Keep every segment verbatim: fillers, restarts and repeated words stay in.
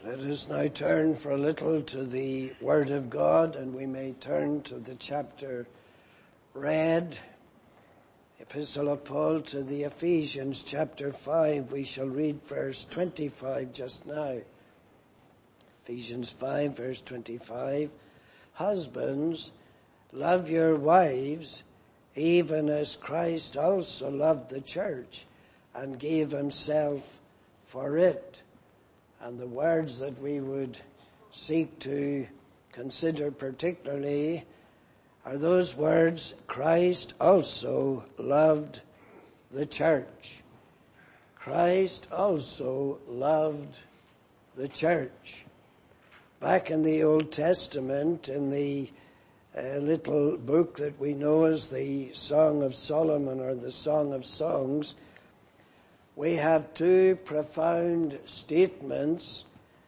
Let us now turn for a little to the Word of God, and we may turn to the chapter read, Epistle of Paul to the Ephesians, chapter five. We shall read verse twenty-five just now. Ephesians five, verse twenty-five. Husbands, love your wives, even as Christ also loved the church and gave himself for it. And the words that we would seek to consider particularly are those words, Christ also loved the church. Christ also loved the church. Back in the Old Testament, in the uh, little book that we know as the Song of Solomon or the Song of Songs, we have two profound statements.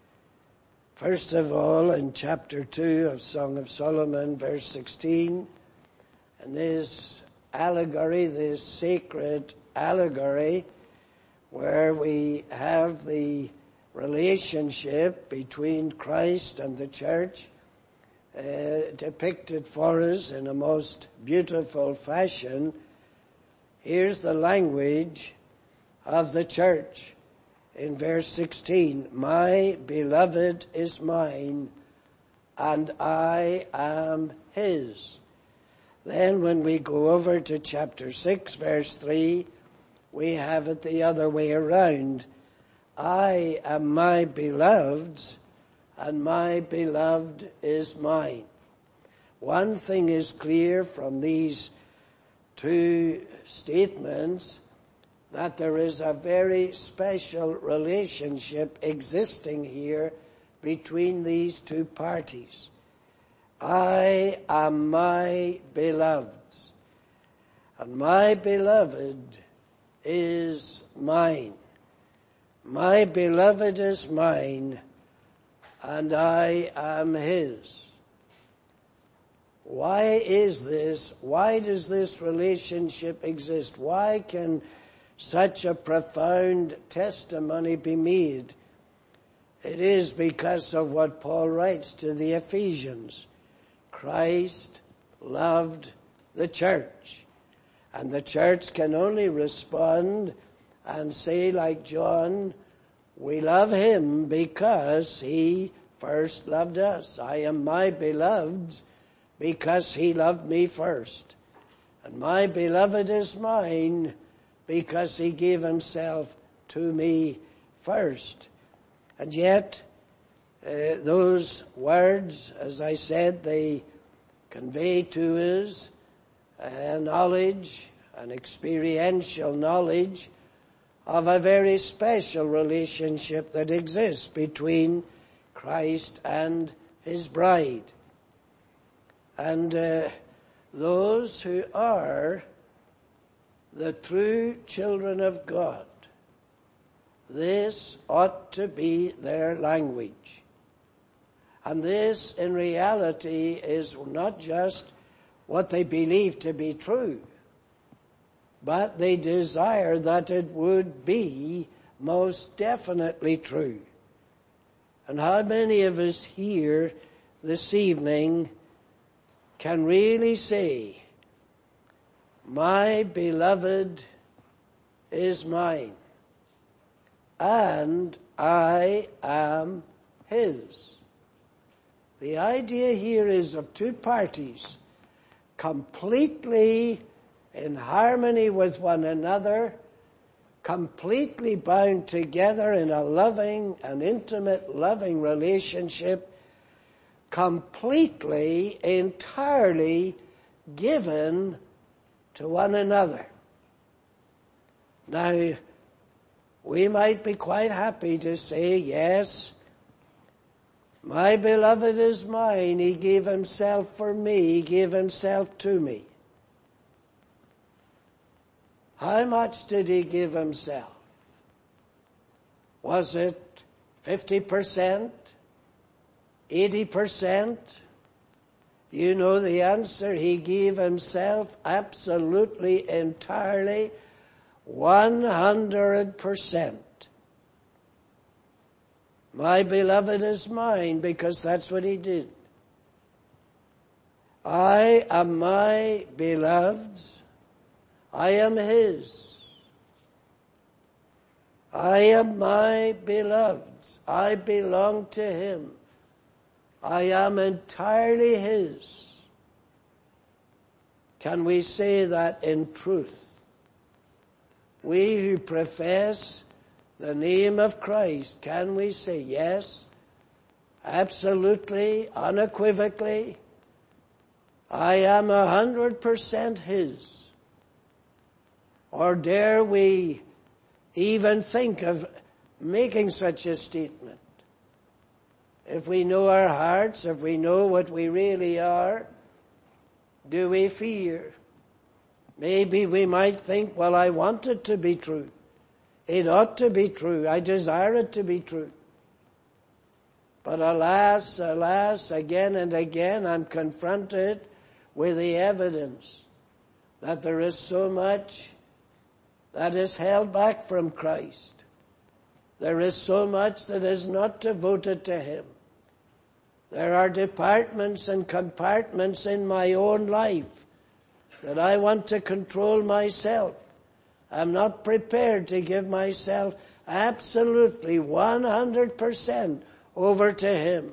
First of all, in chapter two of Song of Solomon, verse sixteen, and this allegory, this sacred allegory, where we have the relationship between Christ and the church uh, depicted for us in a most beautiful fashion. Here's the language of the church in verse sixteen. My beloved is mine, and I am his. Then when we go over to chapter six, verse three, we have it the other way around. I am my beloved's, and my beloved is mine. One thing is clear from these two statements, that there is a very special relationship existing here between these two parties. I am my beloved's, and my beloved is mine. My beloved is mine, and I am his. Why is this? Why does this relationship exist? Why can such a profound testimony be made? It is because of what Paul writes to the Ephesians. Christ loved the church, and the church can only respond and say like John, we love him because he first loved us. I am my beloved's because he loved me first, and my beloved is mine because he gave himself to me first. And yet, uh, those words, as I said, they convey to us a knowledge, an experiential knowledge of a very special relationship that exists between Christ and his bride. And uh, those who are the true children of God, this ought to be their language. And this, in reality, is not just what they believe to be true, but they desire that it would be most definitely true. And how many of us here this evening can really say, my beloved is mine, and I am his? The idea here is of two parties completely in harmony with one another, completely bound together in a loving and intimate loving relationship, completely, entirely given to one another. Now, we might be quite happy to say, yes, my beloved is mine. He gave himself for me. He gave himself to me. How much did he give himself? Was it fifty percent? eighty percent? You know the answer. He gave himself absolutely, entirely, one hundred percent. My beloved is mine, because that's what he did. I am my beloved's. I am his. I am my beloved's. I belong to him. I am entirely his. Can we say that in truth? We who profess the name of Christ, can we say yes, absolutely, unequivocally, I am a hundred percent his? Or dare we even think of making such a statement? If we know our hearts, if we know what we really are, do we fear? Maybe we might think, well, I want it to be true. It ought to be true. I desire it to be true. But alas, alas, again and again I'm confronted with the evidence that there is so much that is held back from Christ. There is so much that is not devoted to him. There are departments and compartments in my own life that I want to control myself. I'm not prepared to give myself absolutely one hundred percent over to him.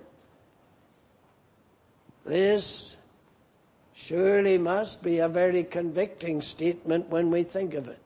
This surely must be a very convicting statement when we think of it.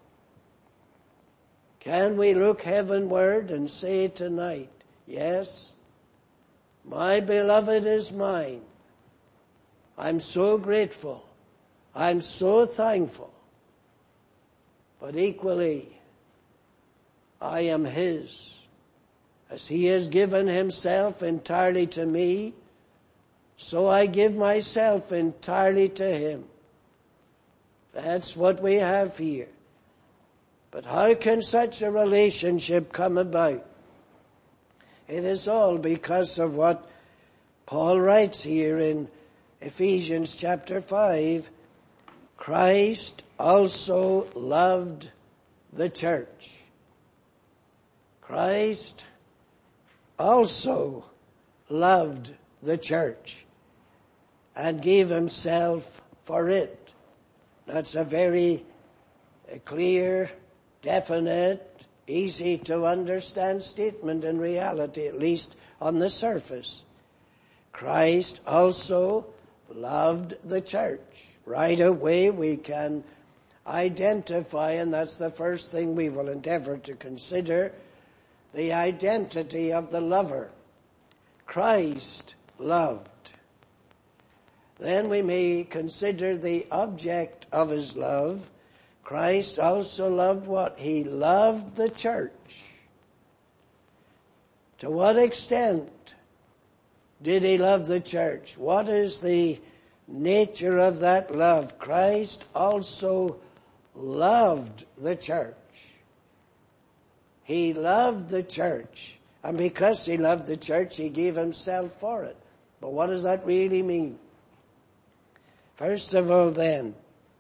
Can we look heavenward and say tonight, yes, my beloved is mine. I'm so grateful. I'm so thankful. But equally, I am his. As he has given himself entirely to me, so I give myself entirely to him. That's what we have here. But how can such a relationship come about? It is all because of what Paul writes here in Ephesians chapter five. Christ also loved the church. Christ also loved the church and gave himself for it. That's a very clear, definite, easy to understand statement in reality, at least on the surface. Christ also loved the church. Right away we can identify, and that's the first thing we will endeavor to consider, the identity of the lover. Christ loved. Then we may consider the object of his love. Christ also loved what? He loved the church. To what extent did he love the church? What is the nature of that love? Christ also loved the church. He loved the church. And because he loved the church, he gave himself for it. But what does that really mean? First of all then,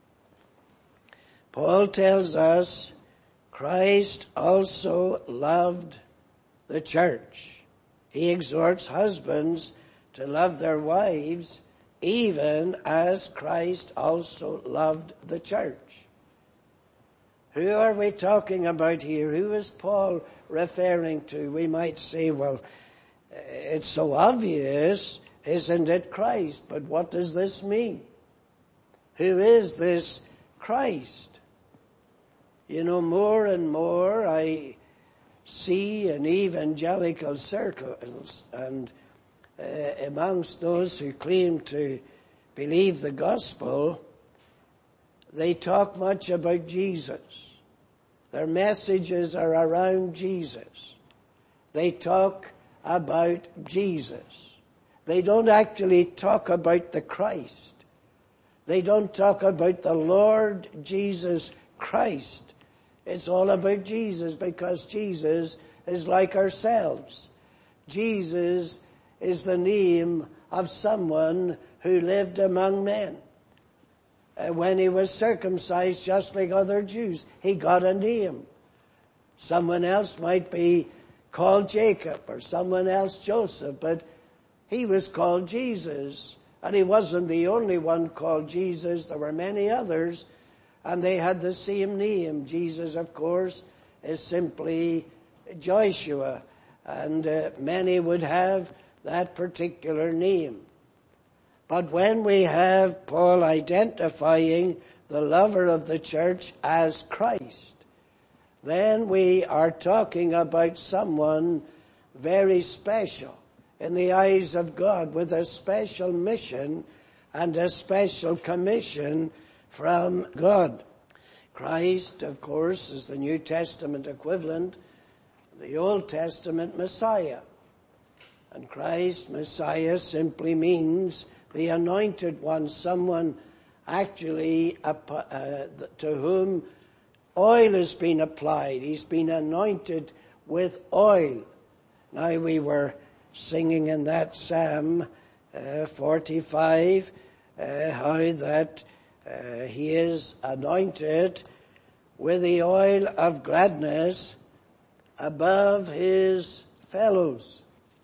Paul tells us Christ also loved the church. He exhorts husbands to love their wives even as Christ also loved the church. Who are we talking about here? Who is Paul referring to? We might say, well, it's so obvious, isn't it, Christ? But what does this mean? Who is this Christ? You know, more and more I see in evangelical circles and uh, amongst those who claim to believe the gospel, they talk much about Jesus. Their messages are around Jesus. They talk about Jesus. They don't actually talk about the Christ. They don't talk about the Lord Jesus Christ. It's all about Jesus, because Jesus is like ourselves. Jesus is the name of someone who lived among men. Uh, when he was circumcised, just like other Jews, he got a name. Someone else might be called Jacob or someone else Joseph, but he was called Jesus. And he wasn't the only one called Jesus. There were many others, and they had the same name. Jesus, of course, is simply Joshua, and uh, many would have that particular name. But when we have Paul identifying the lover of the church as Christ, then we are talking about someone very special in the eyes of God, with a special mission and a special commission from God. Christ, of course, is the New Testament equivalent, the Old Testament Messiah. And Christ, Messiah, simply means the anointed one, someone actually uh, to whom oil has been applied. He's been anointed with oil. Now, we were singing in that Psalm uh, forty-five uh, how that uh, he is anointed with the oil of gladness above his fellows.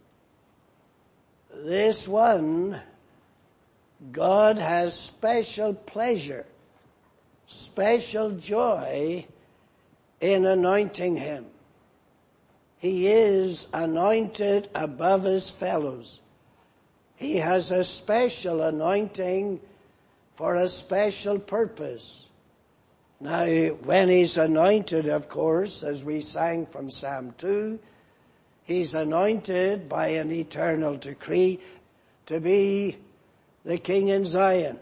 This one, God has special pleasure, special joy in anointing him. He is anointed above his fellows. He has a special anointing for a special purpose. Now, when he's anointed, of course, as we sang from Psalm two, he's anointed by an eternal decree to be the King in Zion.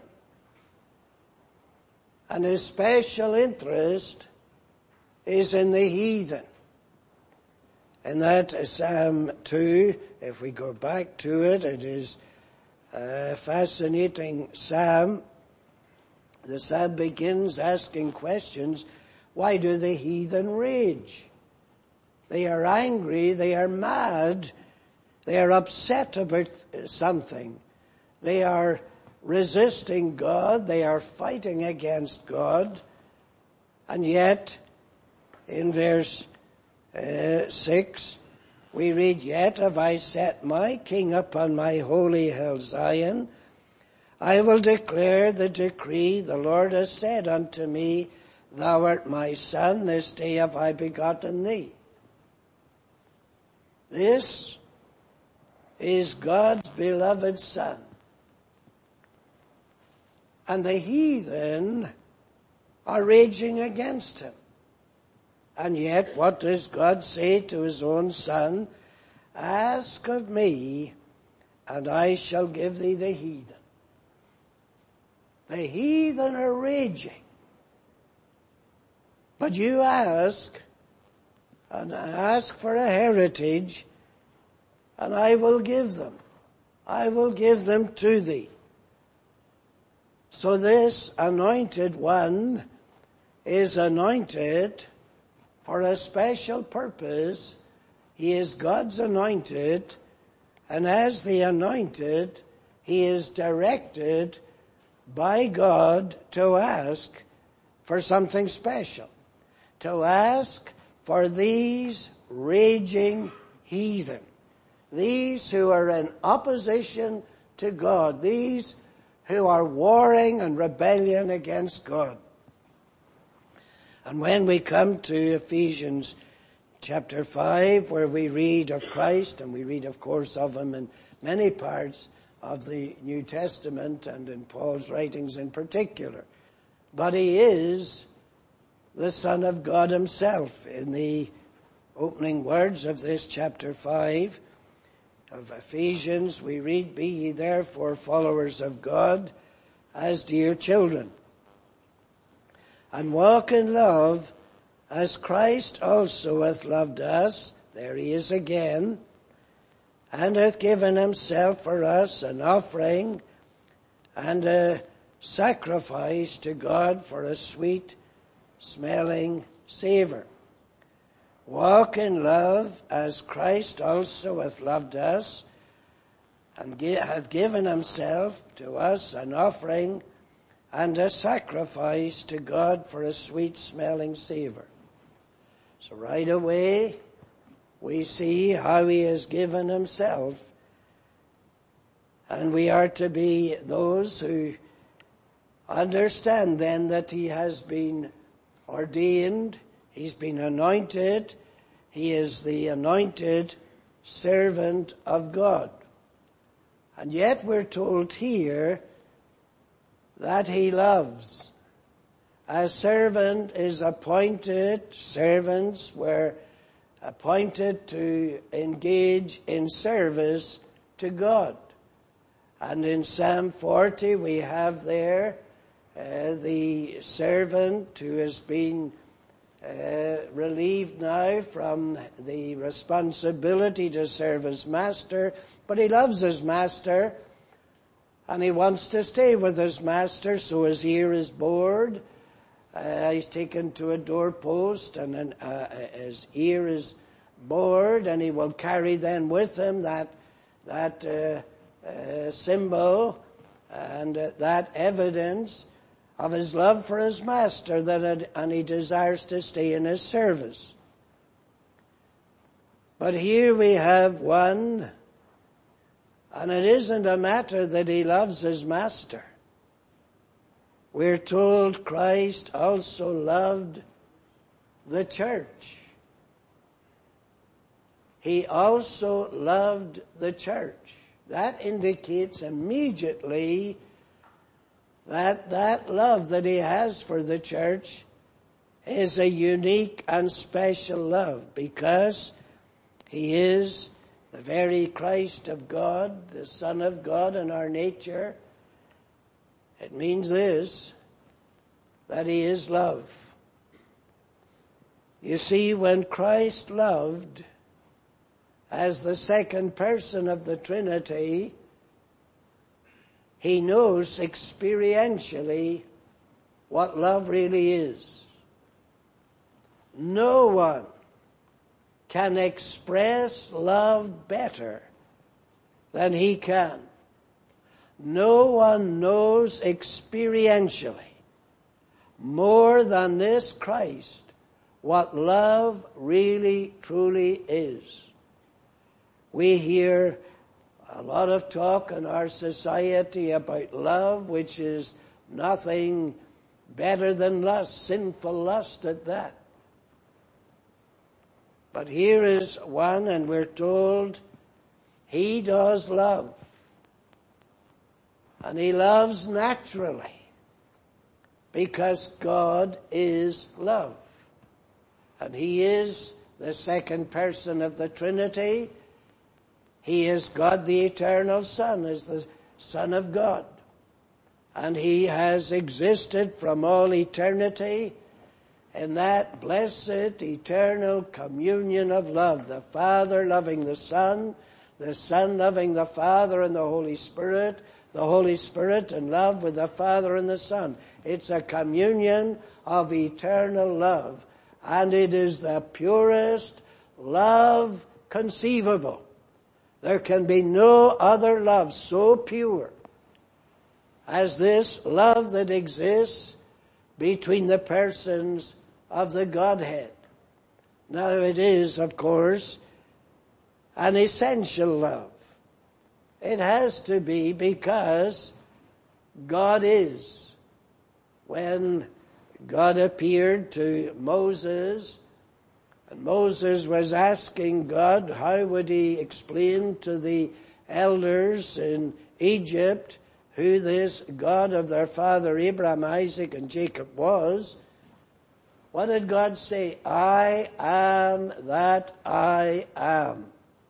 And his special interest is in the heathen. In that Psalm two, if we go back to it, it is a fascinating psalm. The psalm begins asking questions. Why do the heathen rage? They are angry, they are mad, they are upset about something. They are resisting God, they are fighting against God. And yet, in verse Uh, six, we read, "Yet have I set my king upon my holy hill Zion. I will declare the decree. The Lord has said unto me, Thou art my son, this day have I begotten thee." This is God's beloved son. And the heathen are raging against him. And yet, what does God say to his own son? "Ask of me, and I shall give thee the heathen." The heathen are raging. But you ask, and ask for a heritage, and I will give them. I will give them to thee. So this anointed one is anointed for a special purpose. He is God's anointed, and as the anointed, he is directed by God to ask for something special, to ask for these raging heathen, these who are in opposition to God, these who are warring and rebellion against God. And when we come to Ephesians chapter five, where we read of Christ, and we read, of course, of him in many parts of the New Testament and in Paul's writings in particular, but he is the Son of God himself. In the opening words of this chapter five of Ephesians, we read, "Be ye therefore followers of God as dear children, and walk in love as Christ also hath loved us," there he is again, "and hath given himself for us an offering and a sacrifice to God for a sweet smelling savour." Walk in love as Christ also hath loved us and hath given himself to us an offering and a sacrifice to God for a sweet smelling savour. So right away, we see how he has given himself. And we are to be those who understand then that he has been ordained, he's been anointed, he is the anointed servant of God. And yet we're told here that he loves. A servant is appointed, servants were appointed to engage in service to God. And in Psalm forty we have there uh, the servant who has been uh, relieved now from the responsibility to serve his master, but he loves his master and he wants to stay with his master, so his ear is bored. Uh, he's taken to a doorpost and an, uh, his ear is bored, and he will carry then with him that that uh, uh, symbol and uh, that evidence of his love for his master, that it, and he desires to stay in his service. But here we have one, and it isn't a matter that he loves his master. We're told Christ also loved the church. He also loved the church. That indicates immediately that that love that he has for the church is a unique and special love, because he is the very Christ of God, the Son of God in our nature. It means this, that he is love. You see, when Christ loved as the second person of the Trinity, he knows experientially what love really is. No one can express love better than he can. No one knows experientially more than this Christ what love really, truly is. We hear a lot of talk in our society about love, which is nothing better than lust, sinful lust at that. But here is one, and we're told he does love. And he loves naturally, because God is love. And he is the second person of the Trinity. He is God the eternal Son, is the Son of God. And he has existed from all eternity in that blessed eternal communion of love. The Father loving the Son, the Son loving the Father and the Holy Spirit, the Holy Spirit in love with the Father and the Son. It's a communion of eternal love. And it is the purest love conceivable. There can be no other love so pure as this love that exists between the persons of the Godhead. Now it is, of course, an essential love. It has to be, because God is. When God appeared to Moses, and Moses was asking God how would he explain to the elders in Egypt who this God of their father Abraham, Isaac, and Jacob was, what did God say? I am that I am.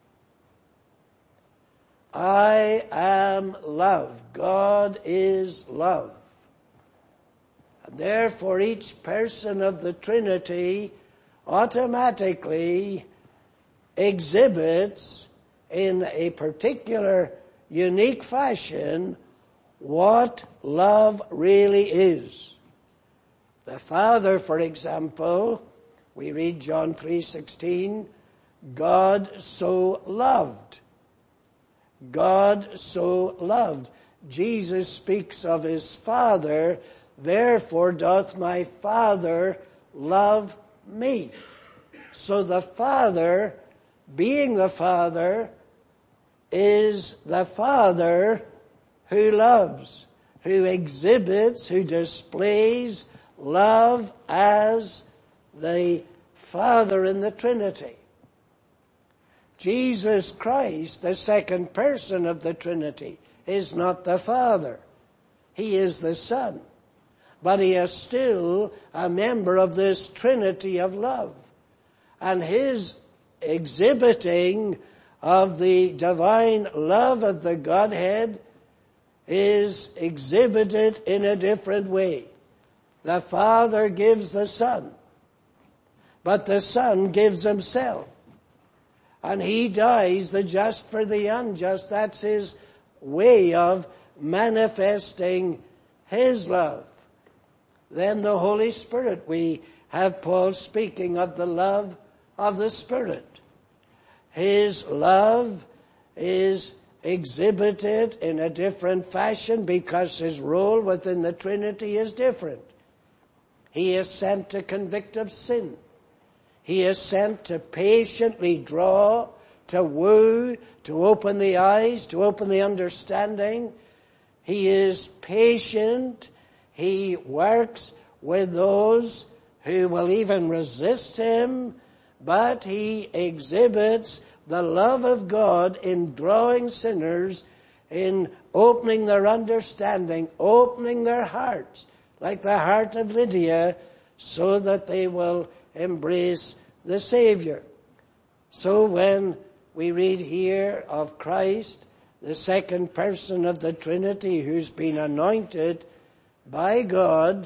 I am love. God is love. And therefore each person of the Trinity automatically exhibits in a particular unique fashion what love really is. The Father, for example, we read John three sixteen, God so loved. God so loved. Jesus speaks of his Father, therefore doth my Father love me. So the Father being the Father, is the Father who loves, who exhibits, who displays love as the Father in the Trinity. Jesus Christ, the second person of the Trinity, is not the Father. He is the Son. But he is still a member of this Trinity of love. And his exhibiting of the divine love of the Godhead is exhibited in a different way. The Father gives the Son, but the Son gives himself. And he dies the just for the unjust. That's his way of manifesting his love. Then the Holy Spirit. We have Paul speaking of the love of the Spirit. His love is exhibited in a different fashion because his role within the Trinity is different. He is sent to convict of sin. He is sent to patiently draw, to woo, to open the eyes, to open the understanding. He is patient. He works with those who will even resist him, but he exhibits the love of God in drawing sinners, in opening their understanding, opening their hearts, like the heart of Lydia, so that they will embrace the Savior. So when we read here of Christ, the second person of the Trinity who's been anointed by God,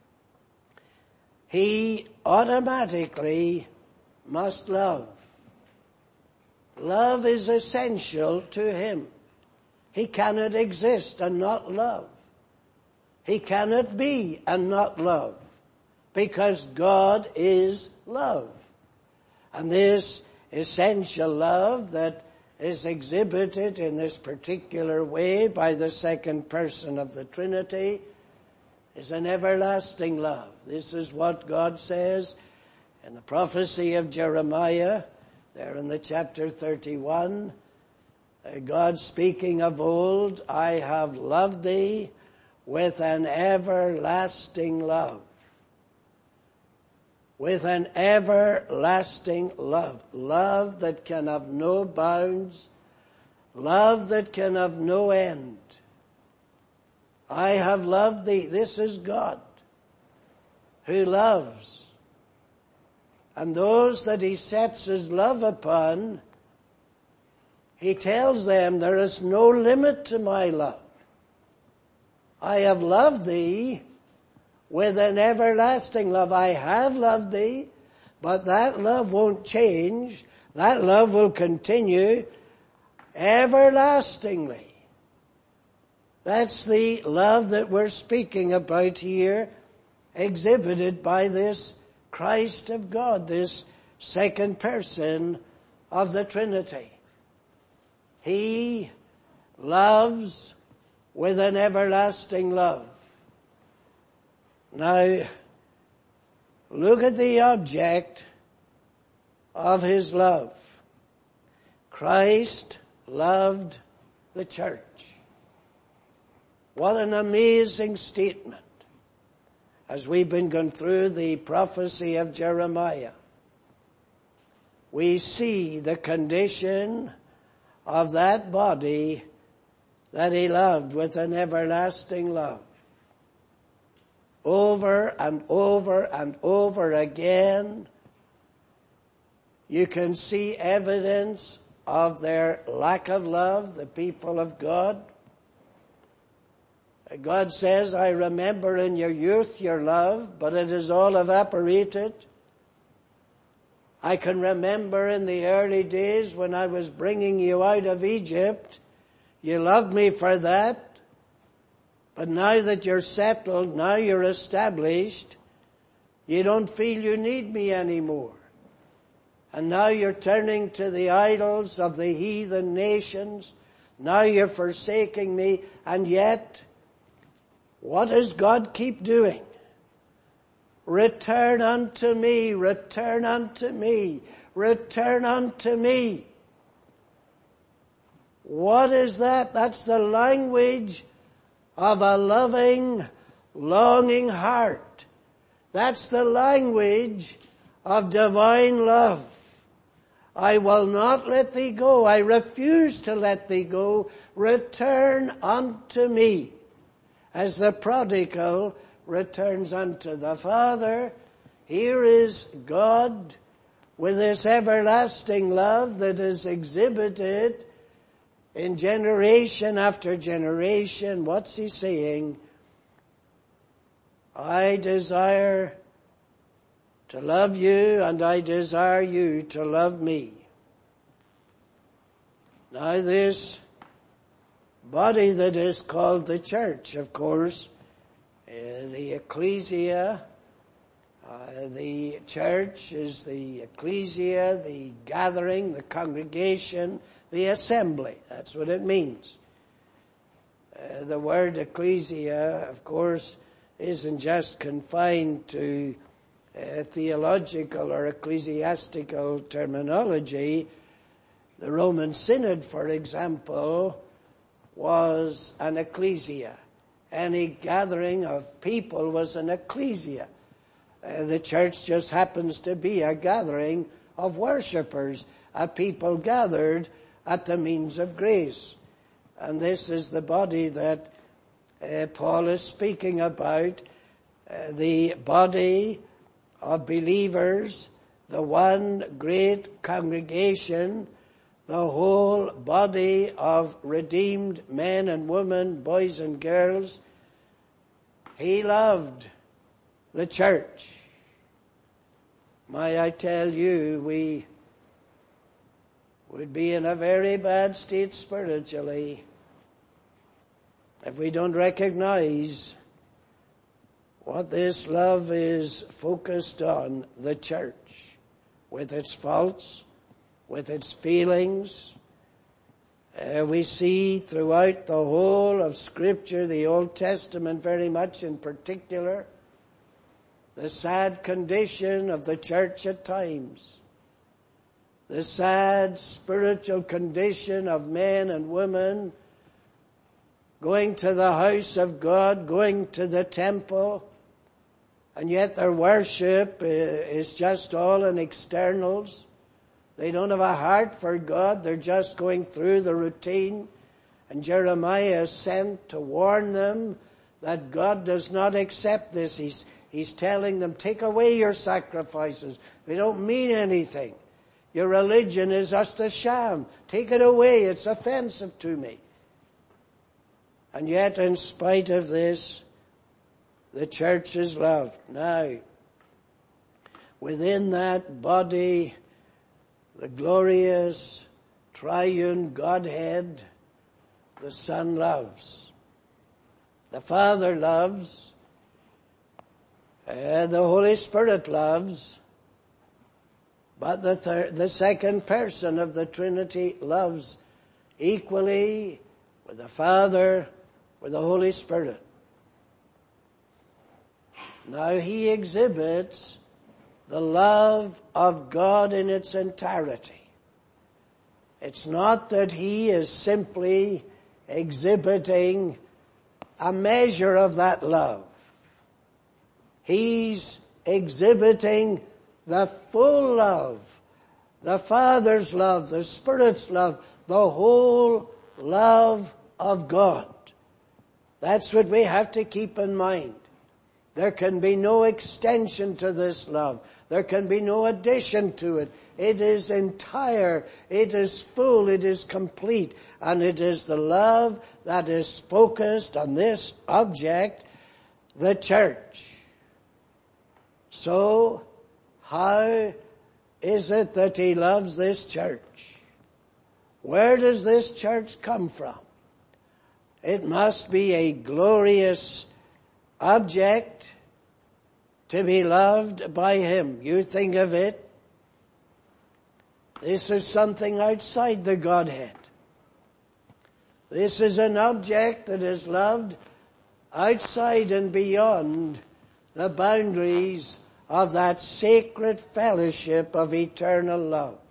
he automatically must love. Love is essential to him. He cannot exist and not love. He cannot be and not love, because God is love. And this essential love that is exhibited in this particular way by the second person of the Trinity is an everlasting love. This is what God says in the prophecy of Jeremiah, there in the chapter thirty-one. God speaking of old, I have loved thee with an everlasting love. With an everlasting love. Love that can have no bounds. Love that can have no end. I have loved thee. This is God who loves. And those that he sets his love upon, he tells them there is no limit to my love. I have loved thee with an everlasting love. I have loved thee, but that love won't change. That love will continue everlastingly. That's the love that we're speaking about here, exhibited by this Christ of God, this second person of the Trinity. He loves with an everlasting love. Now, look at the object of his love. Christ loved the church. What an amazing statement. As we've been going through the prophecy of Jeremiah, we see the condition of that body that he loved with an everlasting love. Over and over and over again, you can see evidence of their lack of love, the people of God. God says, I remember in your youth your love, but it is all evaporated. I can remember in the early days when I was bringing you out of Egypt, you loved me for that. But now that you're settled, now you're established, you don't feel you need me anymore. And now you're turning to the idols of the heathen nations. Now you're forsaking me. And yet, what does God keep doing? Return unto me, return unto me, return unto me. What is that? That's the language of a loving, longing heart. That's the language of divine love. I will not let thee go. I refuse to let thee go. Return unto me. As the prodigal returns unto the Father, here is God with this everlasting love that is exhibited in generation after generation. What's he saying? I desire to love you, and I desire you to love me. Now this body that is called the church, of course, uh, the ecclesia, uh, the church is the ecclesia, the gathering, the congregation, the assembly. That's what it means. Uh, the word ecclesia, of course, isn't just confined to uh, theological or ecclesiastical terminology. The Roman Synod, for example, was an ecclesia. Any gathering of people was an ecclesia. Uh, the church just happens to be a gathering of worshippers, a people gathered at the means of grace. And this is the body that uh, Paul is speaking about, uh, the body of believers, the one great congregation, the whole body of redeemed men and women, boys and girls. He loved the church. May I tell you, we would be in a very bad state spiritually if we don't recognize what this love is focused on, the church, with its faults, with its feelings. Uh, we see throughout the whole of Scripture, the Old Testament very much in particular, the sad condition of the church at times. The sad spiritual condition of men and women going to the house of God, going to the temple, and yet their worship is just all in externals. They don't have a heart for God. They're just going through the routine. And Jeremiah is sent to warn them that God does not accept this. He's, he's telling them, take away your sacrifices. They don't mean anything. Your religion is just a sham. Take it away. It's offensive to me. And yet, in spite of this, the church is loved. Now, within that body, the glorious triune Godhead, the Son loves. The Father loves. Uh, the Holy Spirit loves. But the third, the second person of the Trinity loves equally with the Father, with the Holy Spirit. Now he exhibits the love of God in its entirety. It's not that he is simply exhibiting a measure of that love. He's exhibiting the full love, the Father's love, the Spirit's love, the whole love of God. That's what we have to keep in mind. There can be no extension to this love. There can be no addition to it. It is entire, it is full, it is complete, and it is the love that is focused on this object, the church. So, how is it that he loves this church? Where does this church come from? It must be a glorious object to be loved by him. You think of it. This is something outside the Godhead. This is an object that is loved outside and beyond the boundaries of that sacred fellowship of eternal love.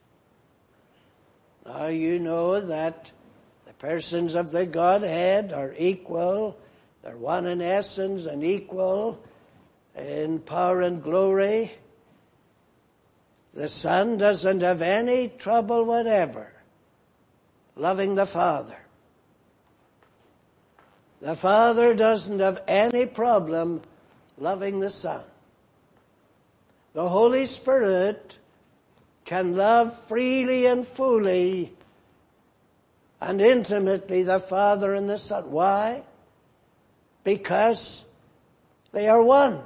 Now you know that the persons of the Godhead are equal. They're one in essence and equal in power and glory. The Son doesn't have any trouble whatever loving the Father. The Father doesn't have any problem loving the Son. The Holy Spirit can love freely and fully and intimately the Father and the Son. Why? Because they are one.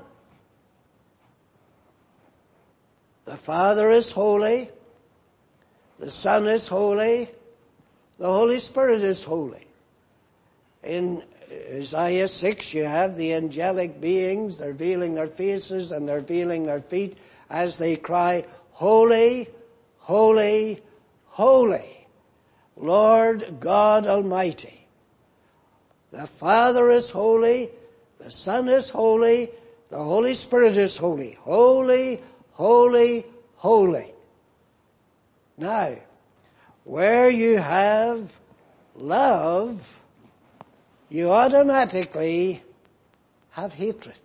The Father is holy, the Son is holy, the Holy Spirit is holy. In Isaiah six you have the angelic beings, they're veiling their faces and they're veiling their feet as they cry, Holy, holy, holy, Lord God Almighty. The Father is holy, the Son is holy, the Holy Spirit is holy. Holy, holy, holy. Now, where you have love, you automatically have hatred.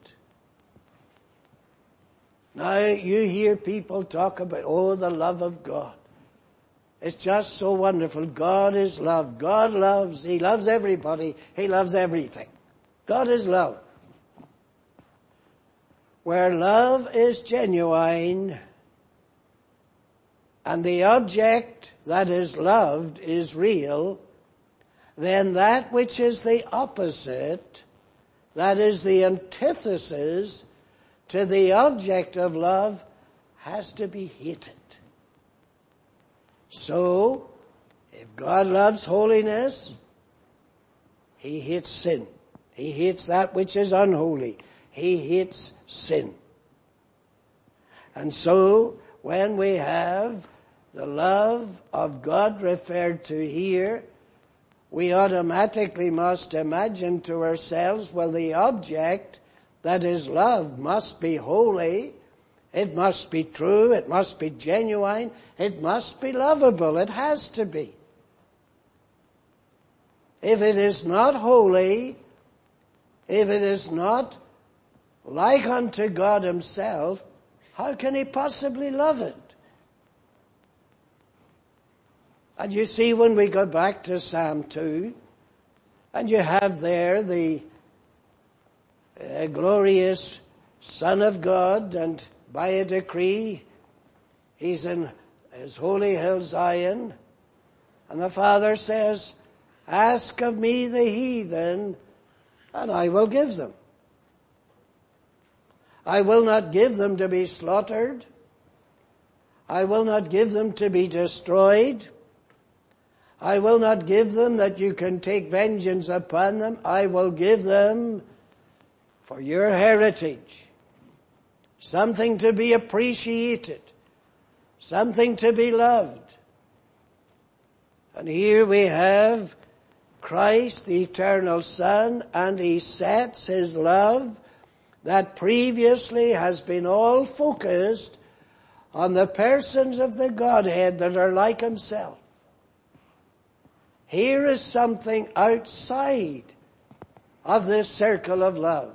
Now you hear people talk about, oh, the love of God. It's just so wonderful. God is love. God loves. He loves everybody. He loves everything. God is love. Where love is genuine and the object that is loved is real, then that which is the opposite, that is the antithesis to the object of love, has to be hated. So, if God loves holiness, He hates sin. He hates that which is unholy. He hates sin. And so, when we have the love of God referred to here, we automatically must imagine to ourselves, well, the object that is loved must be holy, it must be true, it must be genuine, it must be lovable, it has to be. If it is not holy, if it is not like unto God Himself, how can He possibly love it? And you see, when we go back to Psalm two, and you have there the uh, glorious Son of God, and by a decree, He's in His holy hill Zion, and the Father says, ask of me the heathen, and I will give them. I will not give them to be slaughtered. I will not give them to be destroyed. I will not give them that you can take vengeance upon them. I will give them for your heritage. Something to be appreciated. Something to be loved. And here we have Christ, the eternal Son, and He sets His love that previously has been all focused on the persons of the Godhead that are like Himself. Here is something outside of this circle of love.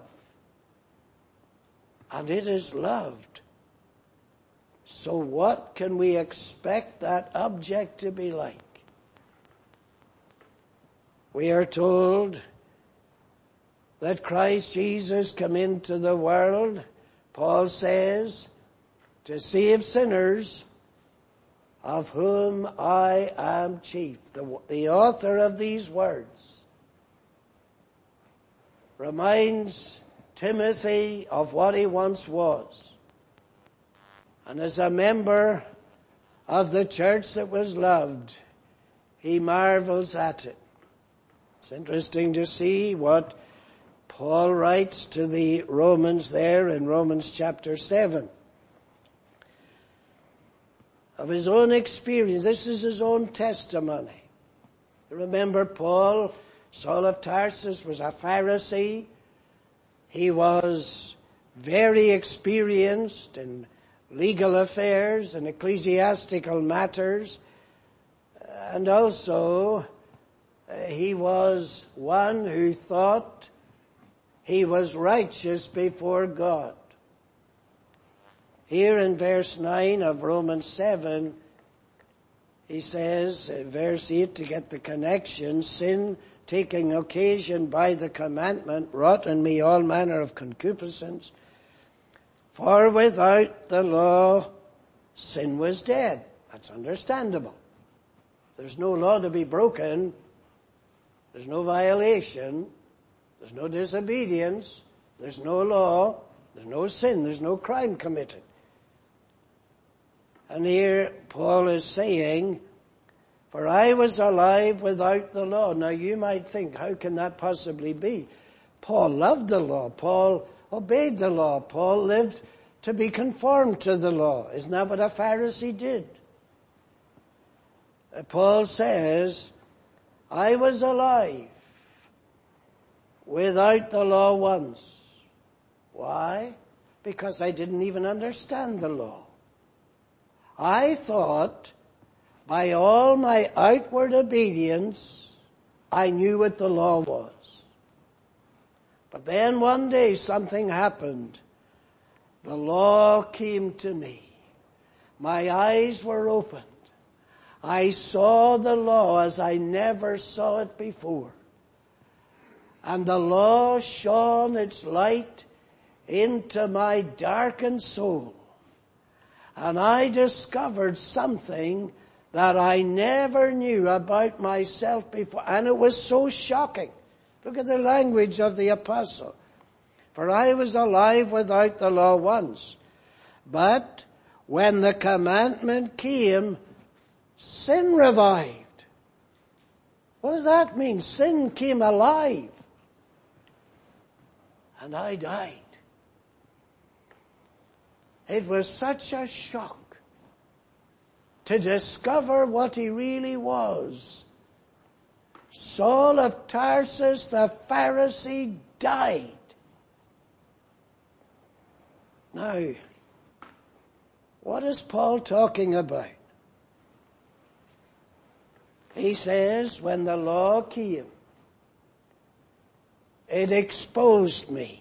And it is loved. So what can we expect that object to be like? We are told that Christ Jesus came into the world, Paul says, to save sinners, of whom I am chief. The, the author of these words reminds Timothy of what he once was. And as a member of the church that was loved, he marvels at it. It's interesting to see what Paul writes to the Romans there in Romans chapter seven. Of his own experience. This is his own testimony. Remember, Paul, Saul of Tarsus, was a Pharisee. He was very experienced in legal affairs and ecclesiastical matters, and also uh, he was one who thought he was righteous before God. Here in verse nine of Romans seven, he says, uh, verse eight, to get the connection, sin taking occasion by the commandment wrought in me all manner of concupiscence. For without the law, sin was dead. That's understandable. There's no law to be broken. There's no violation. There's no disobedience. There's no law. There's no sin. There's no crime committed. And here Paul is saying, for I was alive without the law. Now you might think, how can that possibly be? Paul loved the law. Paul obeyed the law. Paul lived to be conformed to the law. Isn't that what a Pharisee did? Paul says, I was alive without the law once. Why? Because I didn't even understand the law. I thought by all my outward obedience, I knew what the law was. But then one day something happened. The law came to me. My eyes were opened. I saw the law as I never saw it before. And the law shone its light into my darkened soul. And I discovered something that I never knew about myself before. And it was so shocking. Look at the language of the apostle. For I was alive without the law once. But when the commandment came, sin revived. What does that mean? Sin came alive. And I died. It was such a shock to discover what he really was. Saul of Tarsus, the Pharisee, died. Now, what is Paul talking about? He says, when the law came, it exposed me.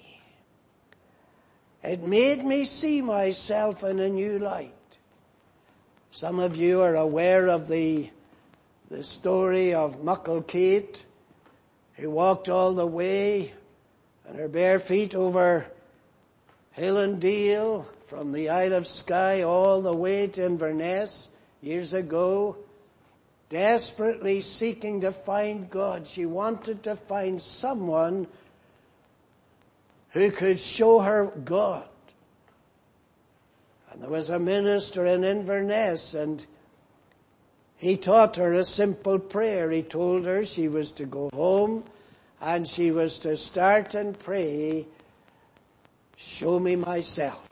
It made me see myself in a new light. Some of you are aware of the, the story of Muckle Kate, who walked all the way on her bare feet over hill and dale from the Isle of Skye all the way to Inverness years ago, desperately seeking to find God. She wanted to find someone who could show her God. And there was a minister in Inverness, and he taught her a simple prayer. He told her she was to go home and she was to start and pray, show me myself.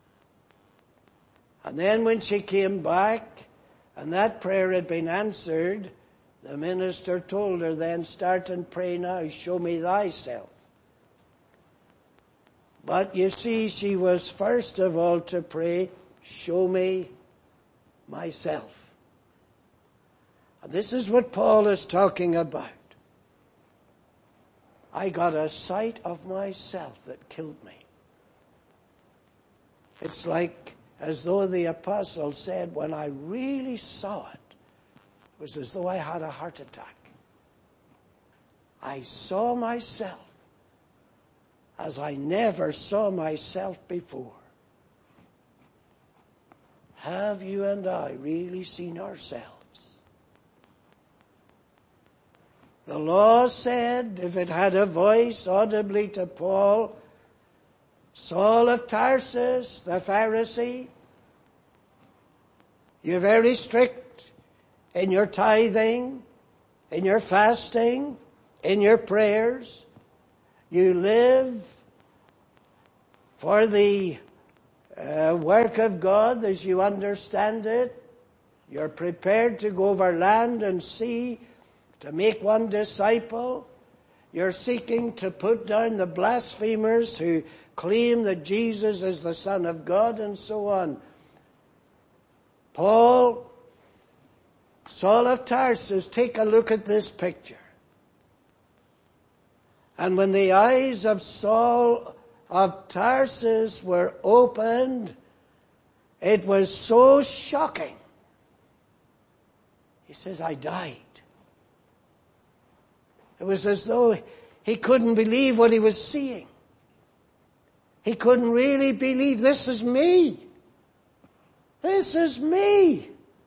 And then when she came back and that prayer had been answered, the minister told her, then start and pray now, show me thyself. But you see, she was first of all to pray, show me myself. And this is what Paul is talking about. I got a sight of myself that killed me. It's like as though the apostle said, when I really saw it, it was as though I had a heart attack. I saw myself as I never saw myself before. Have you and I really seen ourselves? The law said, if it had a voice audibly to Paul, Saul of Tarsus, the Pharisee, you're very strict in your tithing, in your fasting, in your prayers. You live for the uh, work of God as you understand it. You're prepared to go over land and sea to make one disciple. You're seeking to put down the blasphemers who claim that Jesus is the Son of God and so on. Paul, Saul of Tarsus, take a look at this picture. And when the eyes of Saul of Tarsus were opened, it was so shocking. He says, I died. It was as though he couldn't believe what he was seeing. He couldn't really believe, this is me. This is me.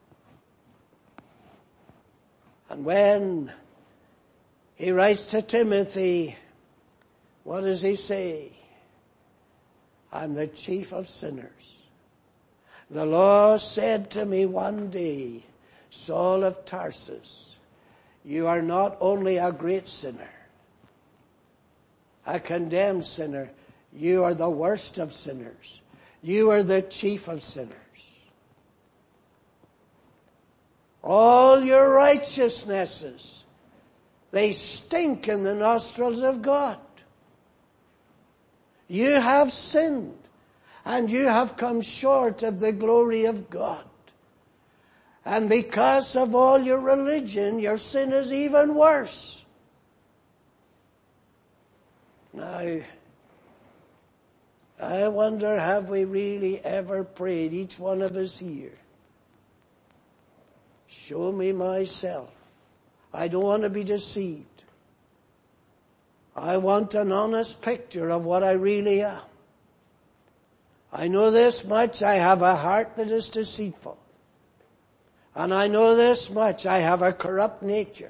And when he writes to Timothy, what does he say? I'm the chief of sinners. The Lord said to me one day, Saul of Tarsus, you are not only a great sinner, a condemned sinner, you are the worst of sinners. You are the chief of sinners. All your righteousnesses, they stink in the nostrils of God. You have sinned, and you have come short of the glory of God. And because of all your religion, your sin is even worse. Now, I wonder, have we really ever prayed, each one of us here, show me myself. I don't want to be deceived. I want an honest picture of what I really am. I know this much, I have a heart that is deceitful. And I know this much, I have a corrupt nature.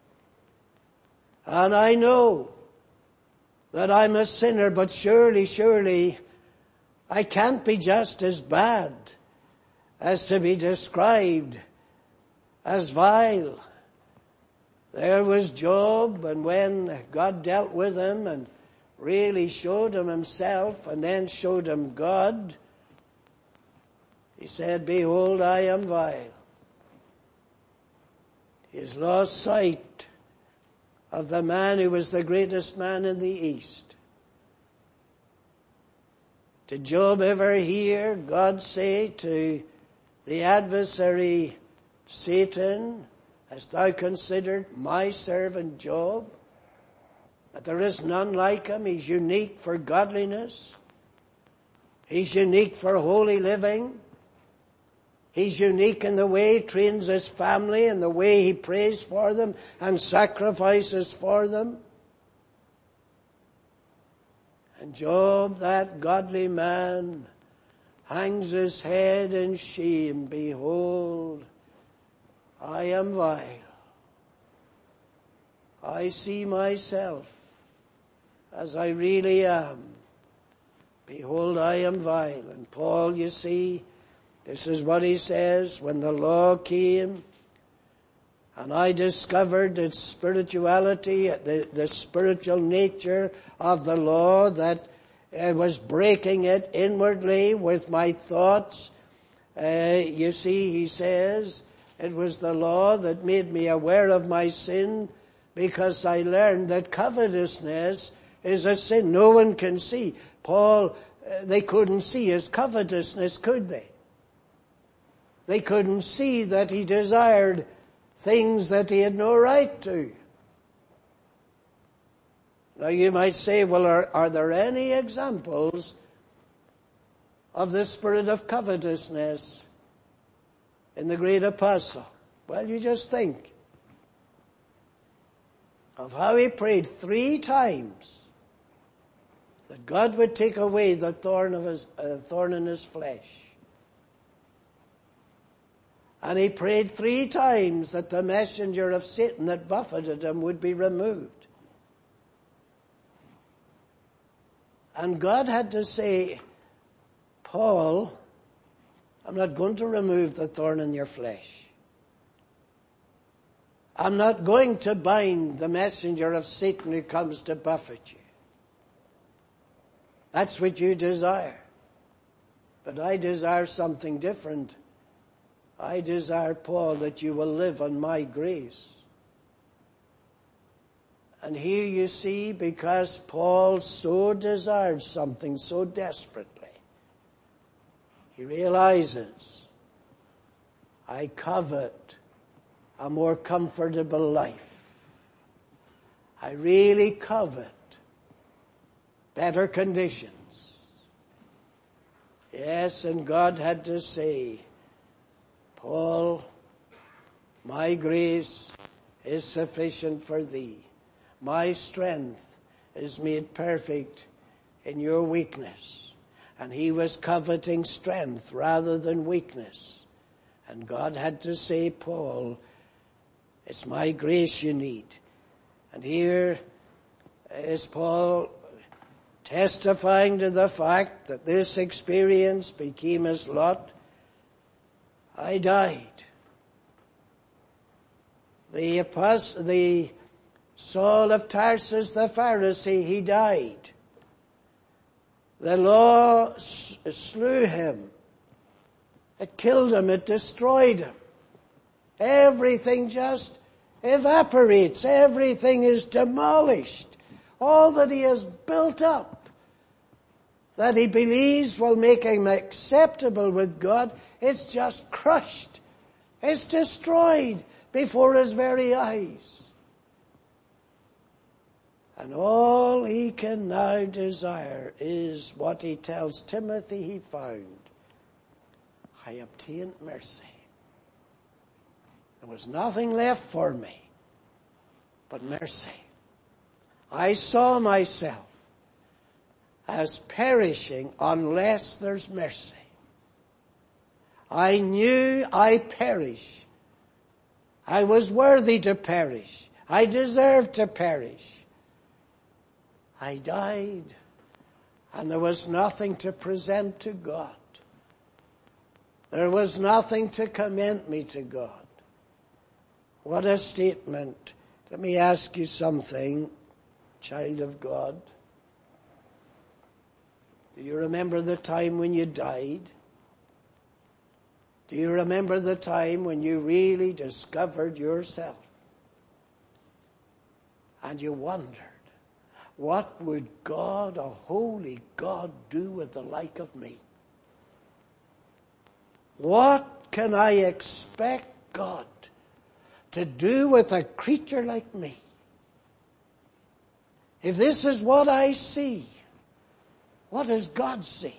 And I know that I'm a sinner, but surely, surely, I can't be just as bad as to be described as vile. There was Job, and when God dealt with him and really showed him himself and then showed him God, he said, behold, I am vile. He's lost sight of the man who was the greatest man in the East. Did Job ever hear God say to the adversary Satan, hast thou considered my servant Job? That there is none like him. He's unique for godliness. He's unique for holy living. He's unique in the way he trains his family and the way he prays for them and sacrifices for them. And Job, that godly man, hangs his head in shame. Behold, I am vile. I see myself as I really am. Behold, I am vile. And Paul, you see, this is what he says, when the law came and I discovered its spirituality, the, the spiritual nature of the law, that I was breaking it inwardly with my thoughts. Uh, you see, he says, it was the law that made me aware of my sin, because I learned that covetousness is a sin no one can see. Paul, uh, they couldn't see his covetousness, could they? They couldn't see that he desired things that he had no right to. Now you might say, well, are, are there any examples of the spirit of covetousness in the great apostle? Well, you just think of how he prayed three times that God would take away the thorn of his uh, thorn in his flesh. And he prayed three times that the messenger of Satan that buffeted him would be removed. And God had to say, Paul, I'm not going to remove the thorn in your flesh. I'm not going to bind the messenger of Satan who comes to buffet you. That's what you desire. But I desire something different. I desire, Paul, that you will live on my grace. And here you see, because Paul so desired something so desperately, he realizes, I covet a more comfortable life. I really covet better conditions. Yes, and God had to say, Paul, my grace is sufficient for thee. My strength is made perfect in your weakness. And he was coveting strength rather than weakness. And God had to say, Paul, it's my grace you need. And here is Paul testifying to the fact that this experience became his lot. I died. The apostle, the Saul of Tarsus, the Pharisee, he died. The law slew him. It killed him. It destroyed him. Everything just evaporates. Everything is demolished. All that he has built up, that he believes will make him acceptable with God, it's just crushed. It's destroyed before his very eyes. And all he can now desire is what he tells Timothy he found. I obtained mercy. There was nothing left for me but mercy. I saw myself as perishing unless there's mercy. I knew I perish. I was worthy to perish. I deserved to perish. I died, and there was nothing to present to God. There was nothing to commend me to God. What a statement. Let me ask you something, child of God. Do you remember the time when you died? Do you remember the time when you really discovered yourself? And you wondered, what would God, a holy God, do with the like of me? What can I expect God to do with a creature like me? If this is what I see, what does God see?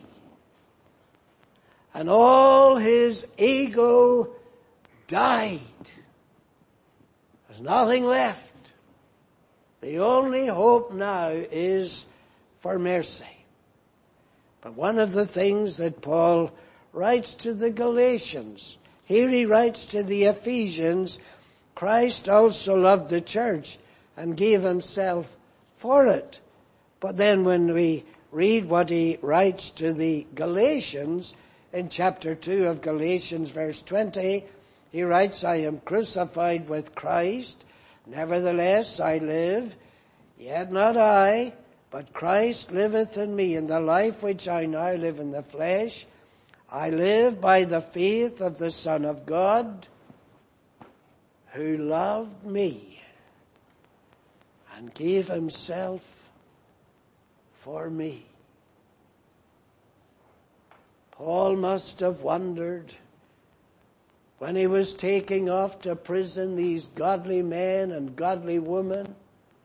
And all his ego died. There's nothing left. The only hope now is for mercy. But one of the things that Paul writes to the Galatians, here he writes to the Ephesians, Christ also loved the church and gave himself for it. But then when we read what he writes to the Galatians, in chapter two of Galatians verse twenty, he writes, I am crucified with Christ. Nevertheless I live, yet not I, but Christ liveth in me. In the life which I now live in the flesh, I live by the faith of the Son of God, who loved me and gave himself for me. Paul must have wondered when he was taking off to prison these godly men and godly women.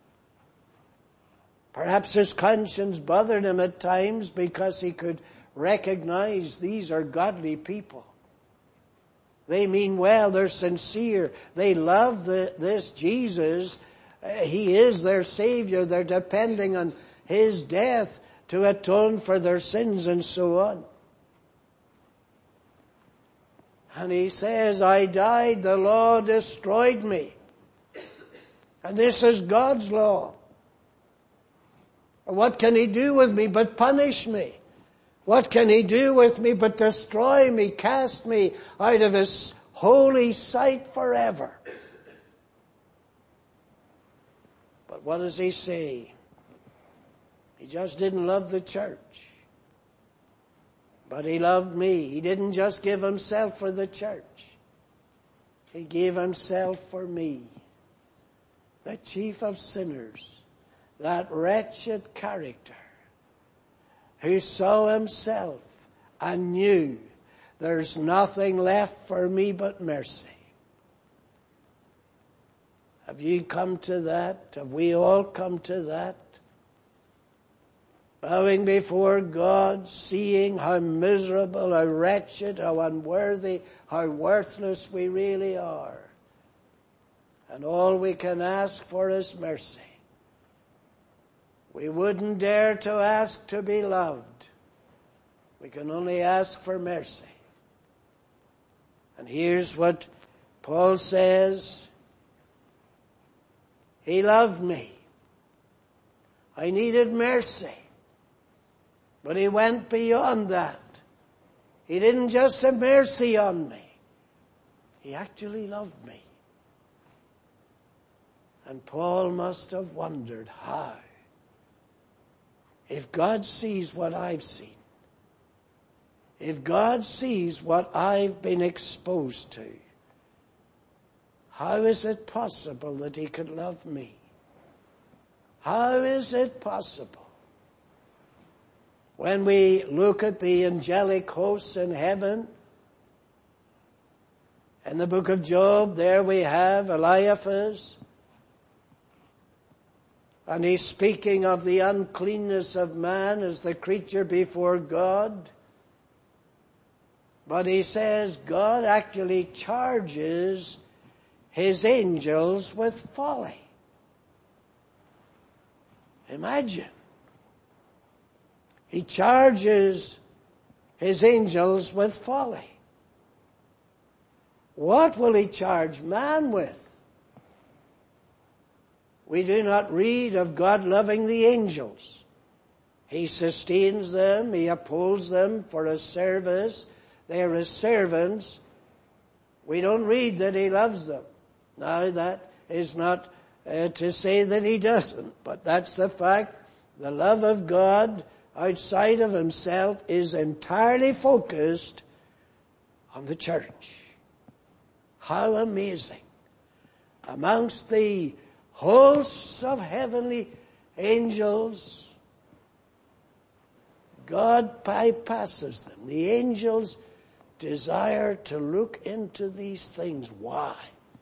Perhaps his conscience bothered him at times because he could recognize these are godly people. They mean well, they're sincere, they love the, this Jesus. Uh, he is their Savior, they're depending on his death to atone for their sins and so on. And he says, I died, the law destroyed me. And this is God's law. What can he do with me but punish me? What can he do with me but destroy me, cast me out of his holy sight forever? But what does he say? He just didn't love the church. But he loved me. He didn't just give himself for the church. He gave himself for me. the chief of sinners, that wretched character, who saw himself and knew there's nothing left for me but mercy. Have you come to that? Have we all come to that? Bowing before God, seeing how miserable, how wretched, how unworthy, how worthless we really are. And all we can ask for is mercy. We wouldn't dare to ask to be loved. We can only ask for mercy. And here's what Paul says. He loved me. I needed mercy. But he went beyond that. He didn't just have mercy on me. He actually loved me. And Paul must have wondered how. If God sees what I've seen, if God sees what I've been exposed to, how is it possible that he could love me? How is it possible? When we look at the angelic hosts in heaven, in the book of Job, there we have Eliphaz, and he's speaking of the uncleanness of man as the creature before God. But he says God actually charges his angels with folly. Imagine. He charges his angels with folly. What will he charge man with? We do not read of God loving the angels. He sustains them, he upholds them for his service. They are his servants. We don't read that he loves them. Now that is not uh, to say that he doesn't, but that's the fact. The love of God outside of himself is entirely focused on the church. How amazing. Amongst the hosts of heavenly angels, God bypasses them. The angels desire to look into these things. Why?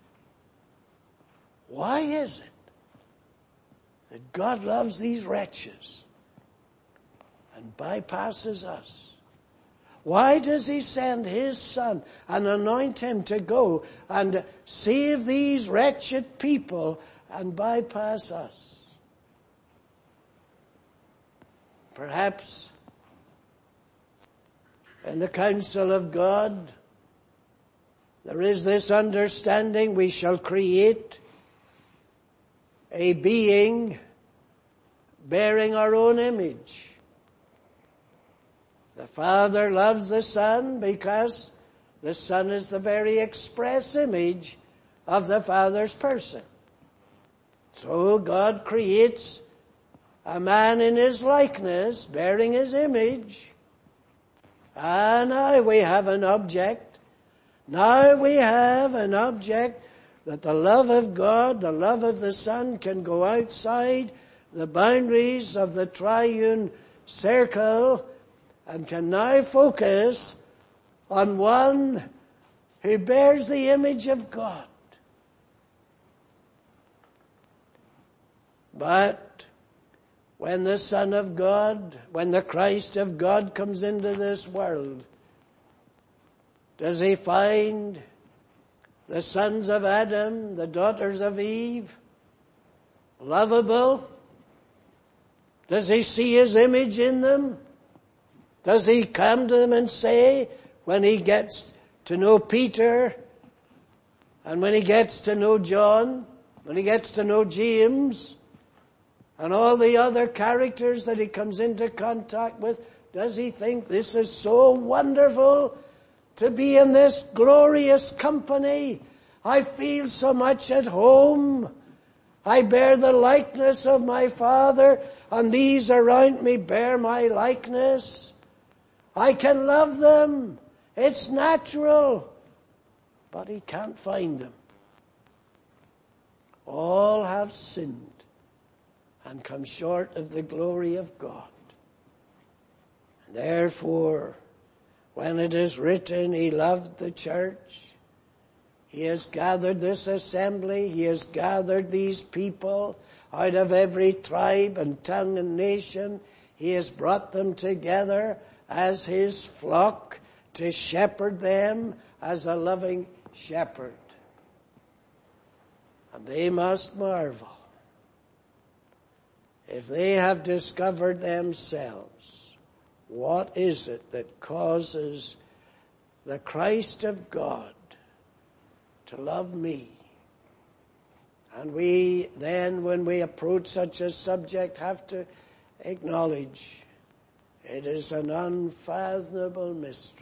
Why is it that God loves these wretches and bypasses us? Why does he send his son and anoint him to go and save these wretched people and bypass us? Perhaps in the counsel of God, there is this understanding: we shall create a being bearing our own image. The Father loves the Son because the Son is the very express image of the Father's person. So God creates a man in his likeness, bearing his image. And now we have an object. Now we have an object that the love of God, the love of the Son, can go outside the boundaries of the triune circle and can now focus on one who bears the image of God. But when the Son of God, when the Christ of God comes into this world, does he find the sons of Adam, the daughters of Eve, lovable? Does he see his image in them? Does he come to them and say, when he gets to know Peter, and when he gets to know John, when he gets to know James, and all the other characters that he comes into contact with, does he think this is so wonderful to be in this glorious company? I feel so much at home. I bear the likeness of my Father, and these around me bear my likeness. I can love them. It's natural. But he can't find them. All have have sinned and come short of the glory of God. And therefore, when it is written, he loved the church, he has gathered this assembly, he has gathered these people out of every tribe and tongue and nation. He has brought them together as his flock to shepherd them as a loving shepherd. And they must marvel if they have discovered themselves, what is it that causes the Christ of God to love me? And we then, when we approach such a subject, have to acknowledge it is an unfathomable mystery.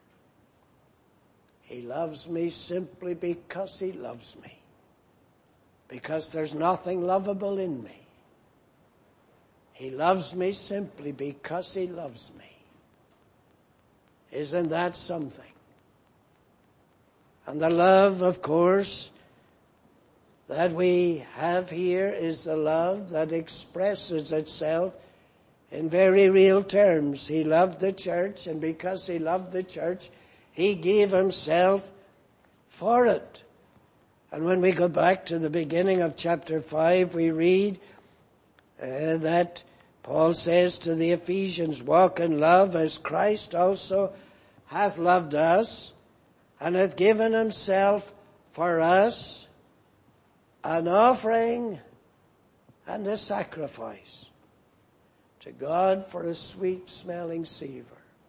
He loves me simply because he loves me. Because there's nothing lovable in me. He loves me simply because he loves me. Isn't that something? And the love, of course, that we have here is the love that expresses itself in very real terms. He loved the church, and because he loved the church, he gave himself for it. And when we go back to the beginning of chapter five, we read uh, that Paul says to the Ephesians, walk in love as Christ also hath loved us and hath given himself for us an offering and a sacrifice to God for a sweet-smelling savor.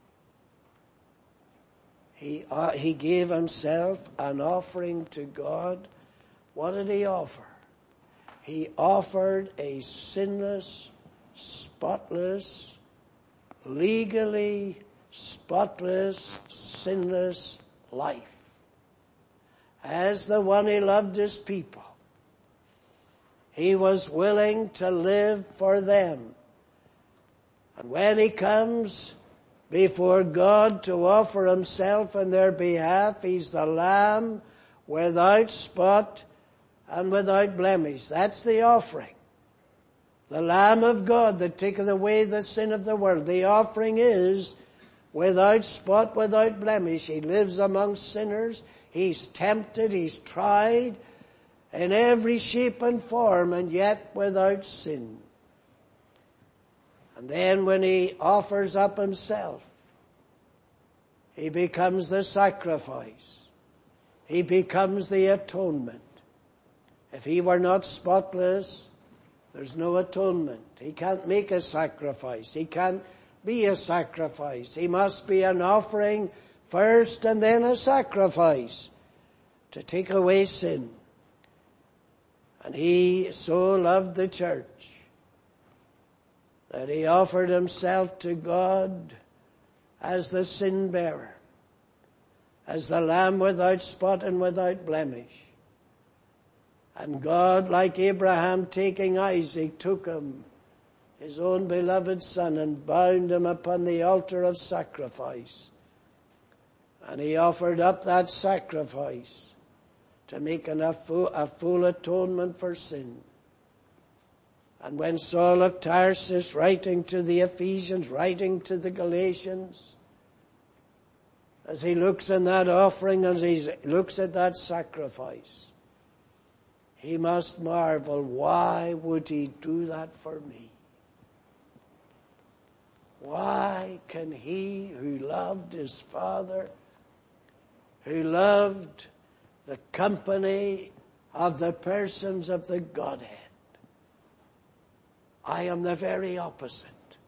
He, uh, he gave himself an offering to God. What did he offer? He offered a sinless, spotless, legally spotless, sinless life. As the one who loved his people, he was willing to live for them. And when he comes before God to offer himself in their behalf, he's the Lamb without spot and without blemish. That's the offering. The Lamb of God that taketh away the sin of the world. The offering is without spot, without blemish. He lives amongst sinners. He's tempted, he's tried in every shape and form, and yet without sin. And then when he offers up himself, he becomes the sacrifice. He becomes the atonement. If he were not spotless, there's no atonement. He can't make a sacrifice. He can't be a sacrifice. He must be an offering first and then a sacrifice to take away sin. And he so loved the church that he offered himself to God as the sin bearer, as the Lamb without spot and without blemish. And God, like Abraham taking Isaac, took him, his own beloved son, and bound him upon the altar of sacrifice. And he offered up that sacrifice to make an, a, full, a full atonement for sin. And when Saul of Tarsus, writing to the Ephesians, writing to the Galatians, as he looks in that offering, as he looks at that sacrifice, he must marvel, why would he do that for me? Why can he who loved his Father, who loved the company of the persons of the Godhead? I am the very opposite.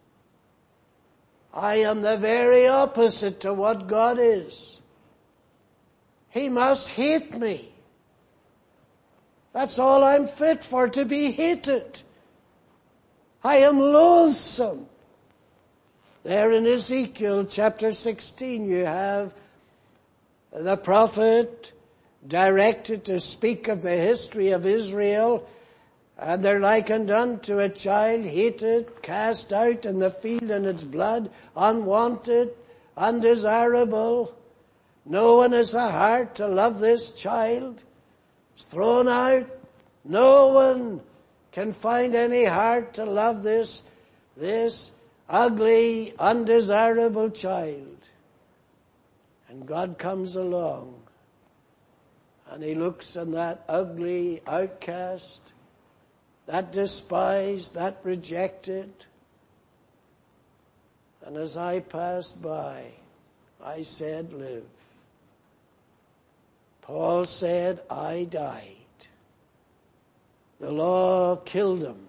I am the very opposite to what God is. He must hate me. That's all I'm fit for, to be hated. I am loathsome. There in Ezekiel chapter sixteen you have the prophet directed to speak of the history of Israel, and they're likened unto a child hated, cast out in the field in its blood, unwanted, undesirable. No one has a heart to love this child. It's thrown out. No one can find any heart to love this, this ugly, undesirable child. And God comes along and he looks on that ugly outcast, that despised, that rejected. And as I passed by, I said, live. Paul said, I died. The law killed him.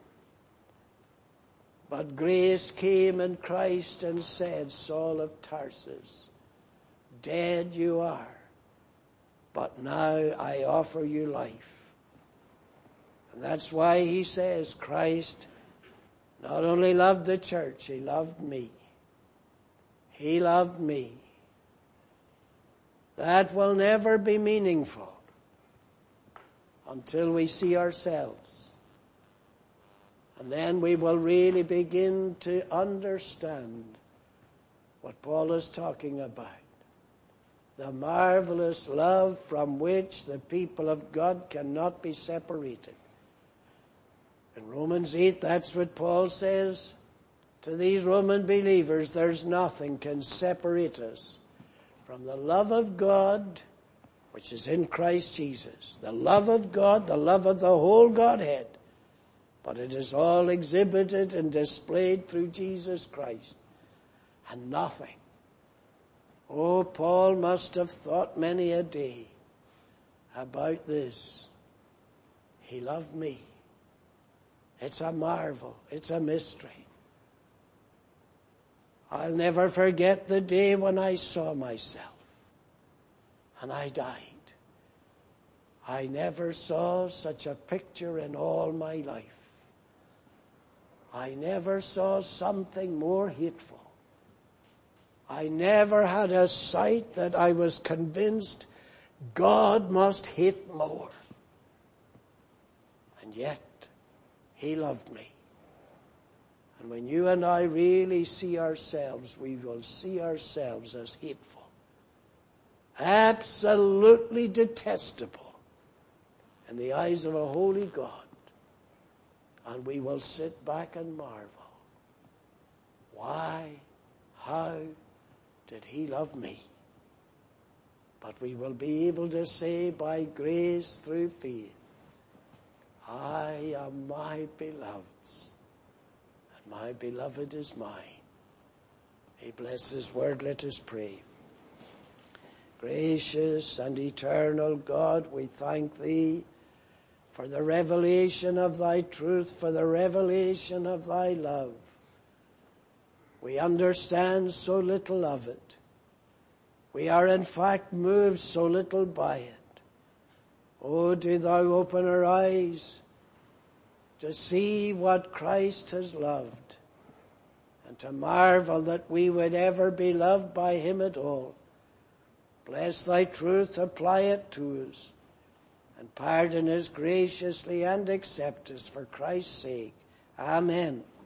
But grace came in Christ and said, Saul of Tarsus, dead you are, but now I offer you life. And that's why he says Christ not only loved the church, he loved me. He loved me. That will never be meaningful until we see ourselves. And then we will really begin to understand what Paul is talking about. The marvelous love from which the people of God cannot be separated. In Romans eight, that's what Paul says to these Roman believers. There's nothing can separate us from the love of God, which is in Christ Jesus. The love of God, the love of the whole Godhead. But it is all exhibited and displayed through Jesus Christ. And nothing. Oh, Paul must have thought many a day about this. He loved me. It's a marvel. It's a mystery. I'll never forget the day when I saw myself and I died. I never saw such a picture in all my life. I never saw something more hateful. I never had a sight that I was convinced God must hate more. And yet, he loved me. And when you and I really see ourselves, we will see ourselves as hateful. Absolutely detestable in the eyes of a holy God. And we will sit back and marvel. Why? How did he love me? But we will be able to say by grace through faith, I am my beloved's, and my beloved is mine. He bless his word. Let us pray. Gracious and eternal God, we thank thee for the revelation of thy truth, for the revelation of thy love. We understand so little of it. We are in fact moved so little by it. Oh, do thou open our eyes to see what Christ has loved, and to marvel that we would ever be loved by him at all. Bless thy truth, apply it to us, and pardon us graciously and accept us for Christ's sake. Amen.